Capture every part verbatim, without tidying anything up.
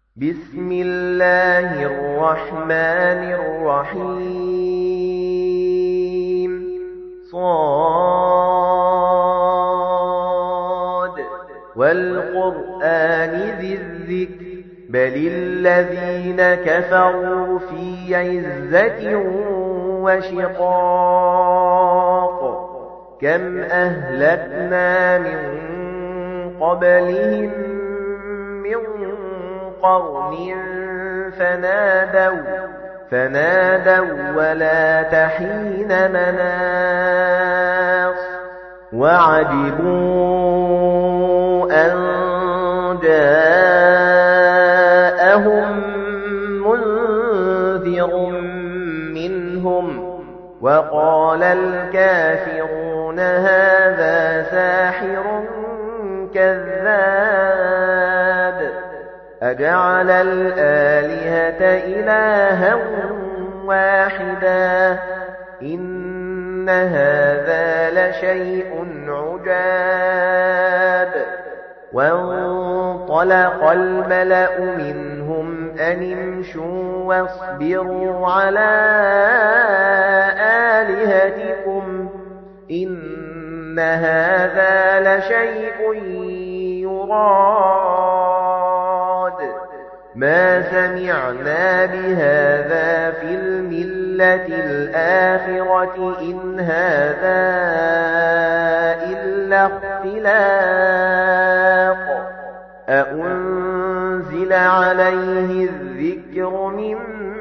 بسم الله الرحمن الرحيم صاد والقرآن ذي الذكر بل الذين كفروا في عزة وشقاق كم أهلكنا من قبلهم من قرن فنادوا فنادوا ولا تحين مناص وعجبوا أن جاءهم منذر منهم وقال الكافرون هذا ساحر كذاب أجعل الآلهة إلها واحدا إن هذا لشيء عجاب وانطلق الملأ منهم أن امشوا واصبروا على آلهتكم إن هذا لشيء يراد ما سمعنا بهذا في الملة الآخرة إن هذا إلا اختلاق أأنزل عليه الذكر من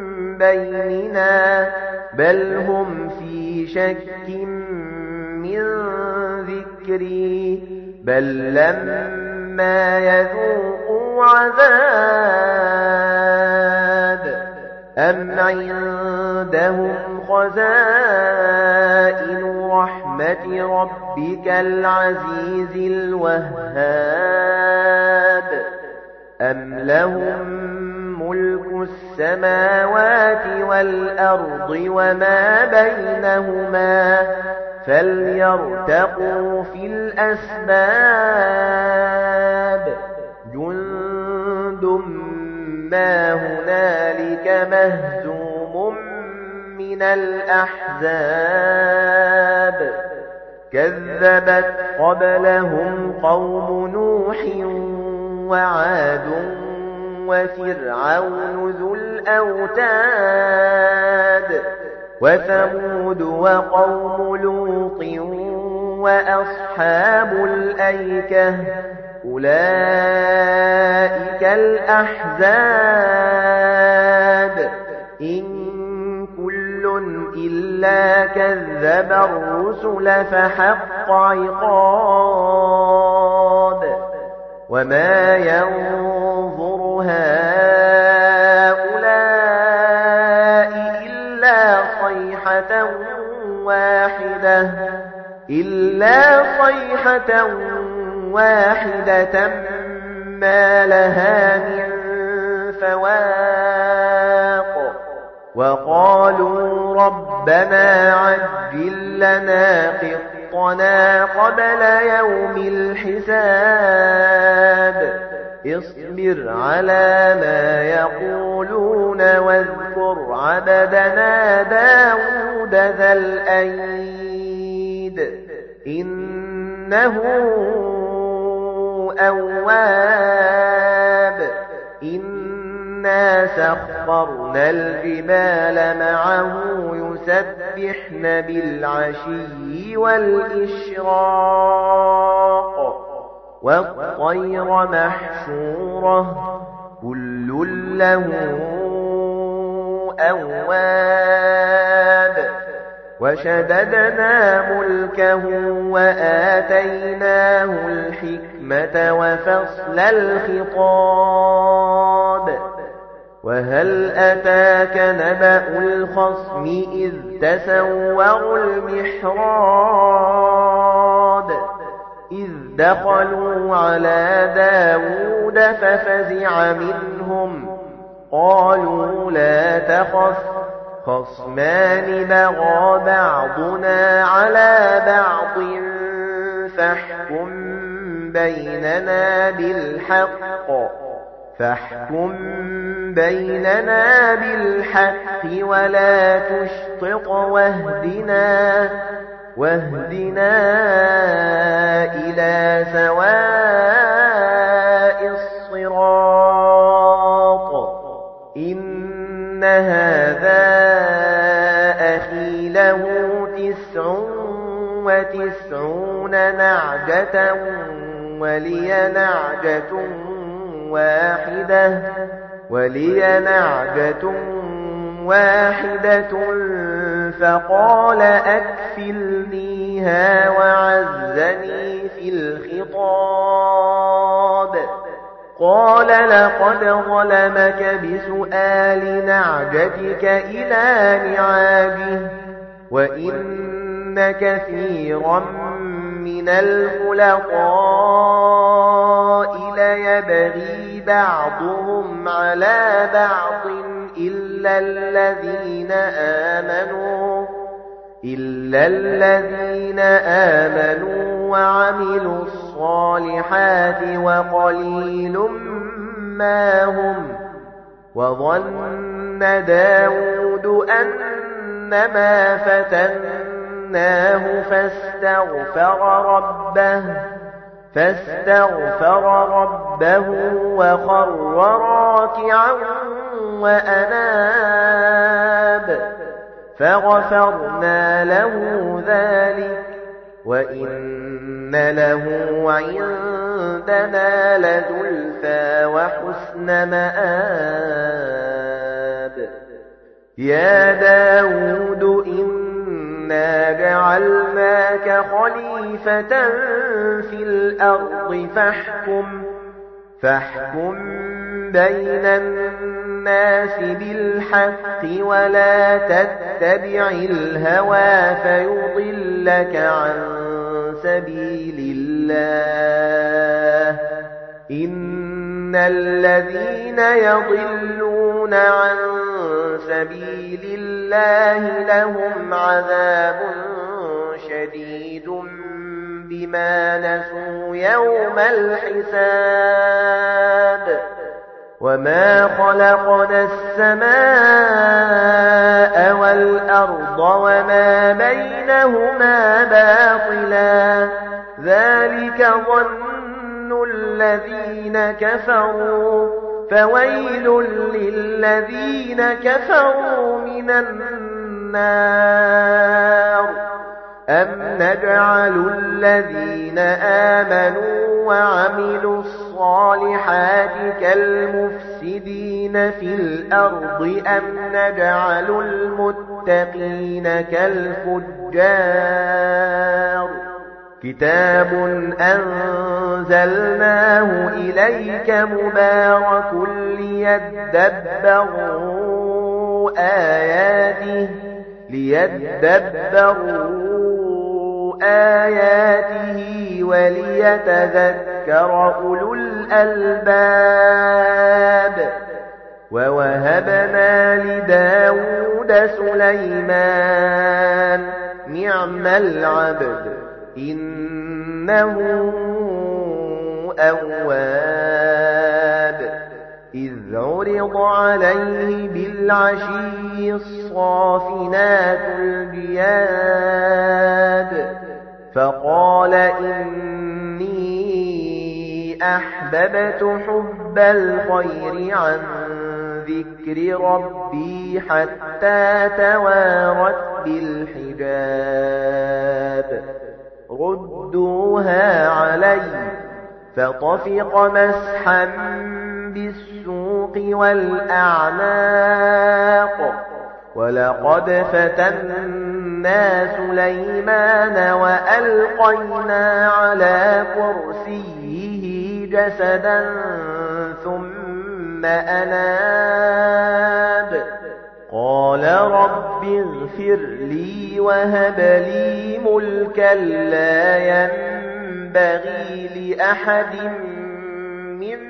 بيننا بل هم في شك من ذكري بل لما يذوقوا عذاب أم عندهم خزائن رحمة ربك العزيز الوهاب أم لهم ملك السماوات والأرض وما بينهما فليرتقوا في الأسباب جند ما هنالك مهزوم من الأحزاب كذبت قبلهم قوم نوح وعاد وفرعون ذو الأوتاد وثمود وقوم لوط وأصحاب الأيكة أولئك الأحزاب إن كل إلا كذب الرسل فحق عقاب وما ينظر هؤلاء إلا صيحة واحدة إلا صيحة واحدة ما لها من فواق وقالوا ربنا عجل لنا قطنا قبل يوم الحساب اصبر على ما يقولون واذكر عبدنا داود ذا الأيد إنه أواب إنا سخرنا الجبال معه يسبحن بالعشي والإشراق والطير محشورة كل له أواب وشددنا ملكه وآتيناه الحكمة وفصل الخطاب وهل أتاك نبأ الخصم إذ تسوروا المحراب إذ دخلوا على داود ففزع منهم قالوا لا تخف خصمان بغى بعضنا على بعض فاحكم بيننا بالحق فاحكم بيننا بالحق ولا تشطط واهدنا واهدنا إلى سواء الصراط إن هذا أخي له تسع وتسعون نعجة ولي نعجة واحدة ولي نعجة واحدة فقال أكفلنيها وعزني في الخطاب قال لقد ظلمك بسؤال نعجتك إلى نعاجه وإن كثيرا من الخلطاء ليبغي بعضهم على بعض إلا الذين آمنوا إلا الذين آمنوا وعملوا الصالحات وقليل ما هم وظن داود أنما فتناه فاستغفر ربه فاستغفر ربه وخر راكعا وأناب فغفرنا له ذلك وإن له عندنا لزلفى وحسن مآب يا داود إنا جعلناك خليفة في الأرض فاحكم فاحكم بين الناس بالحق ولا تتبع الهوى فيضلك عن سبيل الله إن الذين يضلون عن سبيل الله لهم عذاب شديد بما نسوا يوم الحساب وما خلقنا السماء والأرض وما بينهما باطلا ذلك ظن الذين كفروا فويل للذين كفروا من النار أم نجعل الذين آمنوا وعملوا الصالحات كالمفسدين في الأرض أم نجعل المتقين كالفجار كتاب أنزلناه إليك مبارك ليدبروا آياته ليدبروا آياته وليتذكر أولو الألباب ووهبنا لداود سليمان نعم العبد إنه أواب إذ عرض عليه بالعشي الصافنات الجياد فقال إني أحببت حب الخير عن ذكر ربي حتى توارت بالحجاب ردوها علي فطفق مسحا بالسوق والأعناق ولقد فتنا سليمان وألقينا على كرسيه جسدا ثم أناب قال رب اغفر لي وهب لي ملكا لا ينبغي لأحد من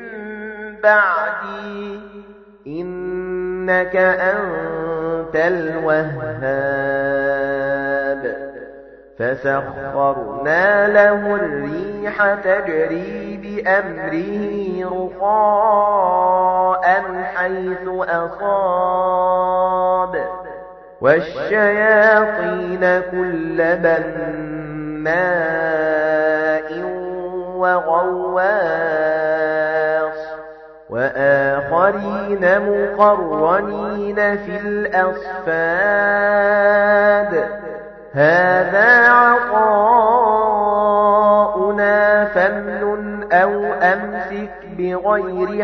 بعدي إنك أنت الوهاب فسخرنا له الريح تجري بأمره رخاء أصاب والشياطين كل بناء وغواص وآخرين مقرنين في الأصفاد هذا عطاؤنا فامنن أو أمسك بغير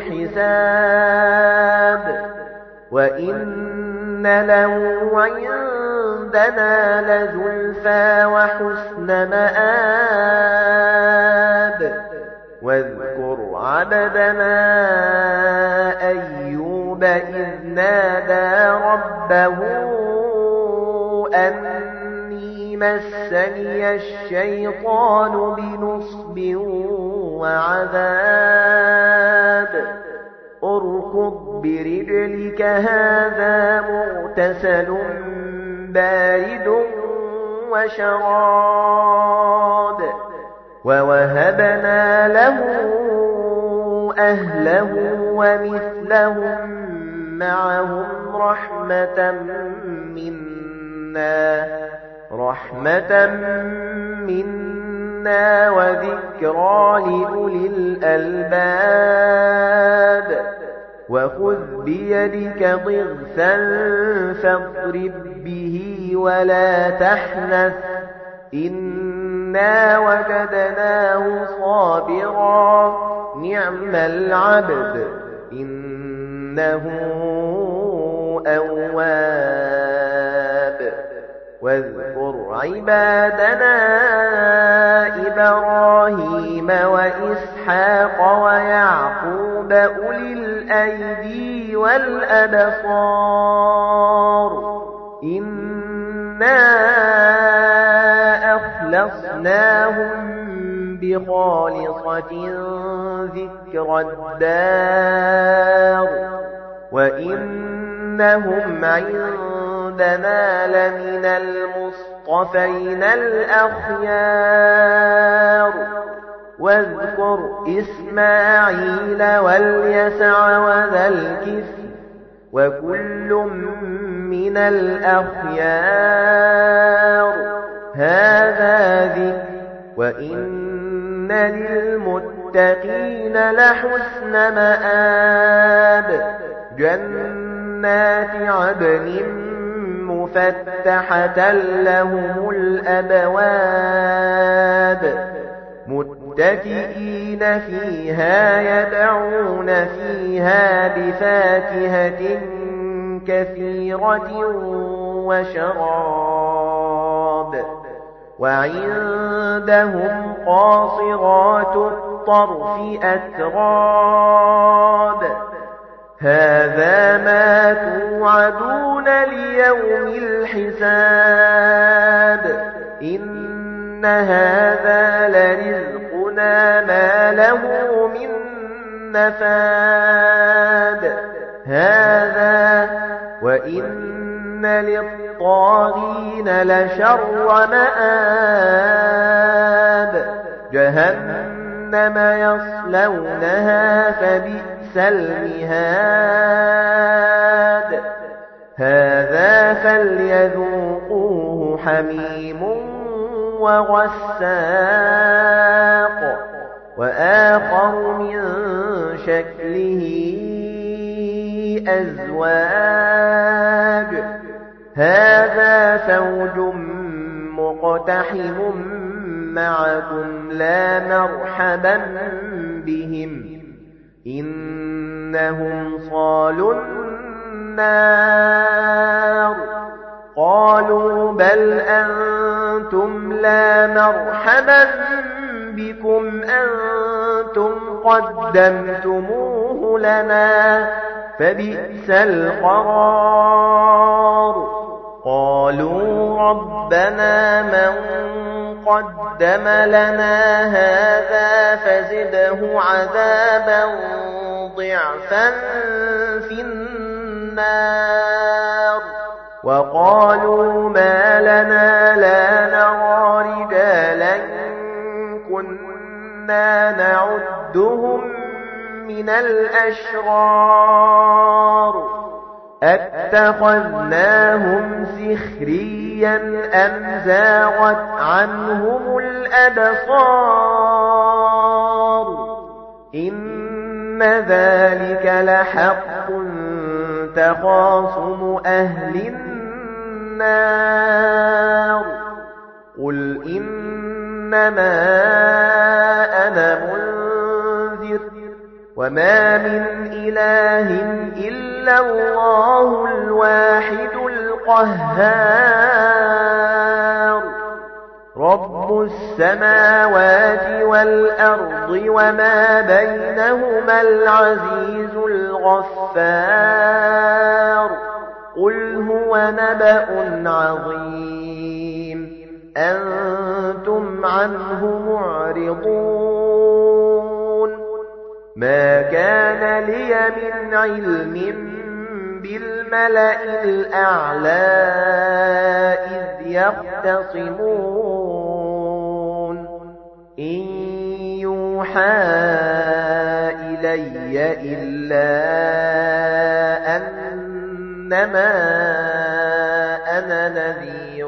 حساب وإن له عندنا لزلفى وحسن مآب واذكر عبدنا أيوب إذ نادى ربه أني مسني الشيطان بنصب وعذاب اركض برجلك هذا مغتسل بارد وشراب ووهبنا له أهله ومثلهم معهم رحمة منا رحمة منا وذكرى لأولي الألباب وخذ بيدك ضغثا فاضرب به ولا تحنث إنا وجدناه صابرا نعم العبد إنه أواب واذكر عبادنا إبراهيم وإسحاق ويعقوب أولي الأيدي والأبصار إنا أخلصناهم بخالصة ذكر الدار وإنهم عندنا لمن المصطفين الأخيار واذكر إسماعيل واليسع وذا الكفل وكل من الأخيار هذا ذكر وإن للمتقين لحسن مآب جنات عدن مفتحة لهم الأبواب متكئين فيها يدعون فيها بفاكهة كثيرة وشراب وعندهم قاصرات الطرف أتراب هذا ما توعدون ليوم الحساب إن هذا لرزقنا ما له من نفاد هذا وإن للطاغين لشر مآب جهنم يصلونها فبئس المهاد هذا فليذوقوه حميم وغساق وآخر من شكله أزواج هذا فوج مقتحم معكم لا مرحبا بهم إنهم صالوا النار قالوا بل أنتم لا مرحبا بكم أنتم قدمتموه لنا فبئس القرار قالوا ربنا من قدم لنا هذا فزده عذابا ضعفا في النار وقالوا ما لنا لا نرى رجالا كنا نعدهم من الأشرار أَتَّخَذْنَاهُمْ سِخْرِيًّا أَمْ زَاغَتْ عَنْهُمُ الْأَبْصَارُ إِنَّ ذَلِكَ لَحَقٌّ تَخَاصُمُ أَهْلِ النَّارِ قُلْ إِنَّمَا أَنَا مُنذِرٌ وَمَا مِنْ إِلَٰهٍ إِلَّا اللَّهُ الْوَاحِدُ الْقَهَّارُ رَبُّ السَّمَاوَاتِ وَالْأَرْضِ وَمَا بَيْنَهُمَا الْعَزِيزُ الْغَفَّارُ قُلْ هُوَ نَبَأٌ عَظِيمٌ أَنْتُمْ عَنْهُ مُعْرِضُونَ مَا كَانَ لِيَ مِنْ عِلْمٍ بِالْمَلَإِ الْأَعْلَى إِذْ يَخْتَصِمُونَ إِنْ يُوحَى إِلَيَّ إِلَّا أَنَّمَا أَنَا نَذِيرٌ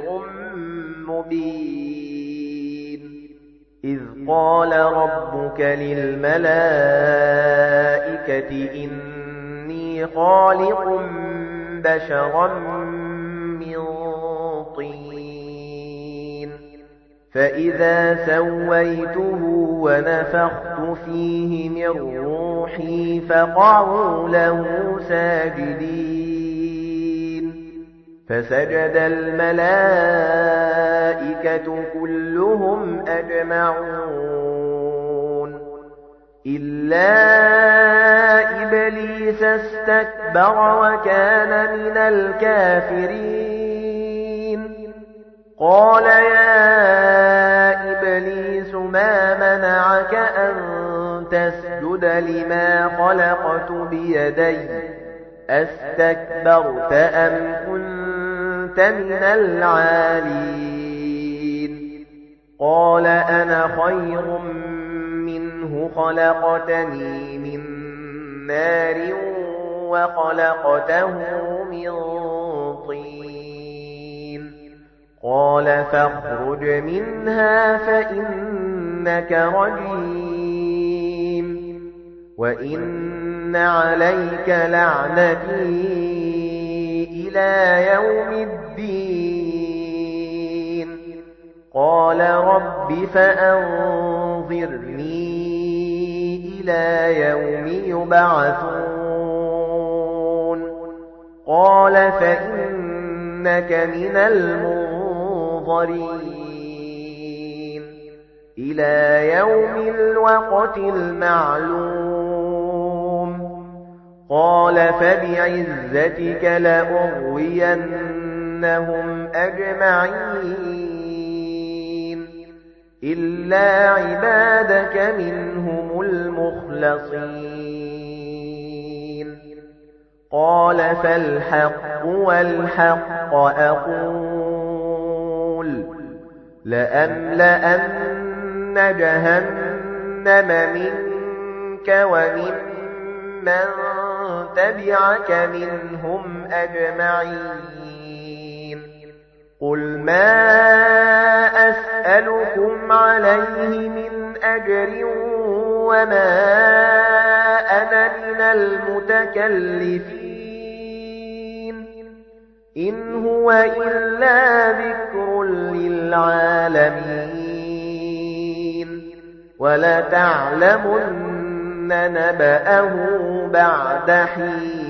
مُبِينٌ إِذْ قَالَ رَبُّكَ لِلْمَلَائِكَةِ إِنِّي خَالِقٌ بَشَرًا مِنْ طِينٍ فَإِذَا سَوَّيْتُهُ وَنَفَخْتُ فِيهِ مِنْ رُوحِي فَقَعُوا لَهُ سَاجِدِينَ فَسَجَدَ الْمَلَائِكَةُ كُلُّهُمْ أَجْمَعُونَ إِلَّا إِبْلِيسَ اسْتَكْبَرَ وَكَانَ مِنَ الْكَافِرِينَ قَالَ يَا إِبْلِيسُ مَا مَنَعَكَ أَن تَسْجُدَ لِمَا خَلَقْتُ بِيَدَيَّ أَسْتَكْبَرْتَ أَمْ كُنتَ مِنَ الْعَالِينَ قَالَ أَنَا خَيْرٌ مِنْهُ خَلَقْتَنِي مِنْ نَارٍ وَخَلَقْتَهُ مِنْ طِينٍ قَالَ فَاخْرُجْ مِنْهَا فَإِنَّكَ رَجِيمٌ وَإِنَّ عَلَيْكَ لَعْنَتِي إِلَى يَوْمِ الدِّينِ قَالَ رَبِّ فَأَنظِرْنِي إِلَى يَوْمِ يُبْعَثُونَ قَالَ فَإِنَّكَ مِنَ الْمُنظَرِينَ إِلَى يَوْمِ الْوَقْتِ الْمَعْلُومِ قَالَ فَبِعِزَّتِكَ لَأُغْوِيَنَّهُمْ أَجْمَعِينَ إِلَّا عِبَادَكَ مِنْهُمُ الْمُخْلَصِينَ قَالَ فَالْحَقُّ وَالْحَقَّ أَقُولُ لَأَمْلَأَنَّ جَهَنَّمَ مِنكَ وَمِمَّن تَبِعَكَ مِنْهُمْ أَجْمَعِينَ قُلْ مَا أَسْأَلُكُمْ عَلَيْهِ مِنْ أَجْرٍ وَمَا أَنَا مِنَ الْمُتَكَلِّفِينَ إِنْ هُوَ إِلَّا ذِكْرٌ لِلْعَالَمِينَ وَلَتَعْلَمُنَّ نَبَأَهُ بَعْدَ حِينٍ